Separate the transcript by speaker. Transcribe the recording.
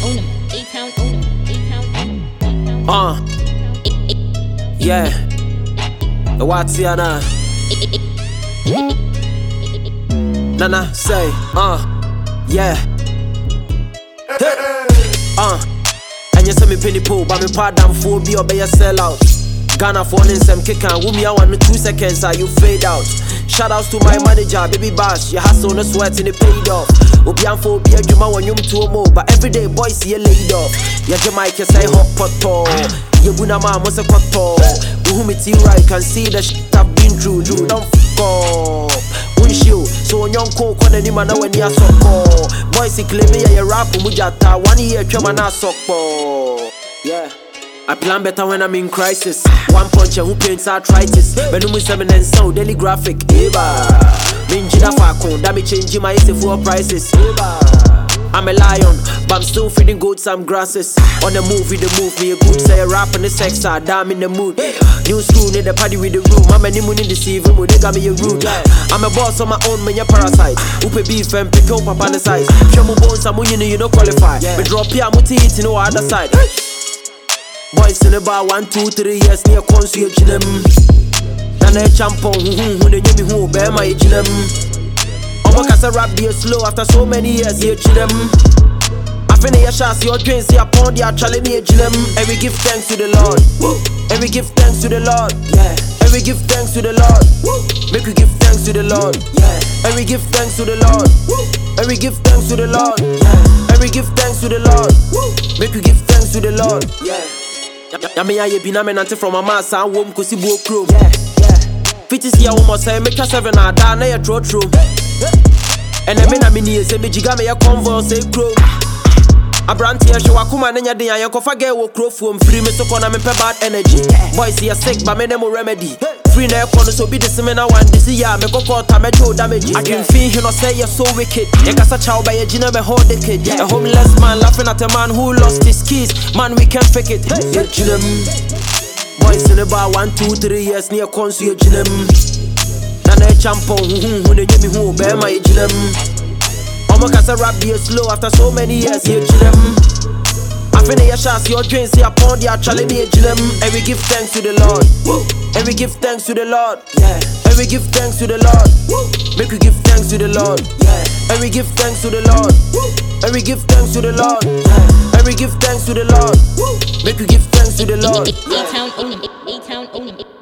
Speaker 1: Yeah. What's your name? Nana say, yeah. And you say me penny pool, but me part down for be or be a sellout. Ghana for some kick and wumi I want 2 seconds you fade out. Shout outs to my manager, baby Bash. You hustle no sweat and it paid off. Obianfo be a juma when you to more, but every day boys see you laid off. Ya Jamaica say hot pot. You buna ma must a pot. Who me tea right can see the shit I've been through. You don't fuck up. Windshield, so on young coke on any man when you suck. Boys claim me a rap mujata 1 year chama suck. Yeah. I plan better when I'm in crisis. One puncher who paints arthritis. When you move 7 and so daily graphic. Eba. Minjina Fakon, that me changing my AC for prices. Eba. I'm a lion, but I'm still feeding goats some grasses. On the move with the move, me a good say a rap and the sex damn in the mood. New school need the party with the room. I'm a new moon in the sea, room, they got me a rude. I'm a boss on my own, man, you parasite. Upe beef and pick up on the size. Show me bones, I'm winning, you don't qualify. Me drop here, I'm to eat no other side. Boys in about 1, 2, 3 years near concierge them. Nana champon, who they give me who bear my them. Omo kasa rap be slow after so many years here them. I feel your shots, your dreams, your pound, your challenge me them. And we give thanks to the Lord. And we give thanks to the Lord. Yeah. And we give thanks to the Lord. Make we give thanks to the Lord. Yeah. And we give thanks to the Lord. And we give thanks to the Lord. Yeah. And we give thanks to the Lord. Make we give thanks to the Lord. Yeah. Yami aye biname nante from a mass and wom kusi bo chrome. Fiti see a woman say make a 7 a da na ya true. And I mean I mean say me jiga me ya converse say crow. Abranti ya show akuma na nya den ya kofa ge wo crow from free me so kona me pe bad energy. Boys here sick but me no remedy. Free na ekono so be this me na one this year me go quarter me do damage. I can feel you no say you're so wicked. You kasa chow by your gina me hold the kid. A homeless man laughing at a man who lost his keys. Man we can't fake it. Boys in about 1, 2, 3 years near concierge them. Nana champon who they give me who bear my them. Omo kasa rap be slow after so many years here them. I feel your shots, your dreams, your pound, your challenge me them. And we give thanks to the Lord. And we give thanks to the Lord. Yeah. And we give thanks to the Lord. Make we give thanks to the Lord. Yeah. And we give thanks to the Lord. And we give thanks to the Lord. Yeah. And we give thanks to the Lord. Make we give thanks to the Lord.
Speaker 2: A-Town only.